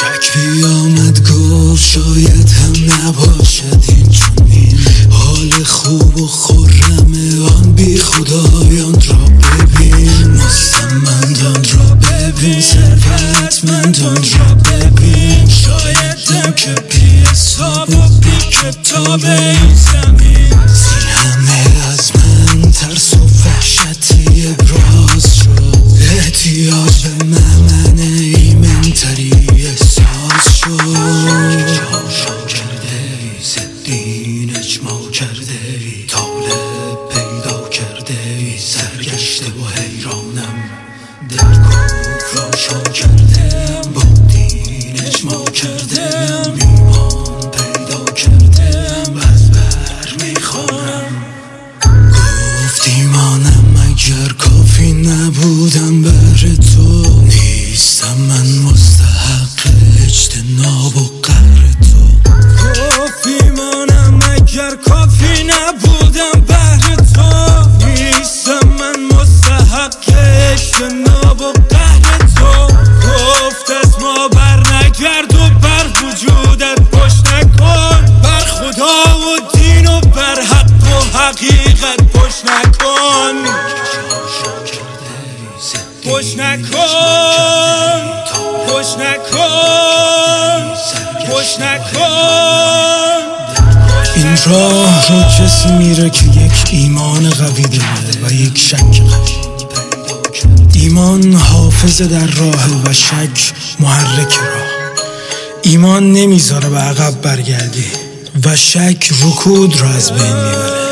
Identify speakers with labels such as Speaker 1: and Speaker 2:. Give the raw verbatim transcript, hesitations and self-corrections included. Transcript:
Speaker 1: شک بیامد گفت شاید هم نباشد این چنین حال خوب و خرم آن بی خدایان را ببین، مستمندان را ببین، ثروتمندان را ببین، شاید دم که بی حساب و بی کتاب این زمین. زین همه از من ترس و وحشتی ابراز شد، احتیاج به ممن ایمنتری احساس شد. جاشا کرده ای زدین اجماع کرده ای، طالب پیدا کرده ای، سرگشته و حیرانم، دل کوف روشن کردم، با دین اجماع کردم، ایمان پیدا کردم، از بر میخوانم. گفت ایمانم اگر کافی نبودم بر تو، نیستم من مستحق اجتناب و قهر تو. گفت ایمانم اگر کافی نبودم بر تو، نیستم من مستحق اجتناب و قهر تو. گفت از ما بر نگرد و بر وجودت پشت نکن، بر خدا و دین و بر حق و حقیقت پشت نکن، پشت نکن، پشت نکن، پشت نکن. این راه رو کسی میره که یک ایمان قوی داره و یک شک قوی. ایمان حافظ در راه و شک محرک راه. ایمان نمیذاره به عقب برگردی و شک رکود رو از بین میبره.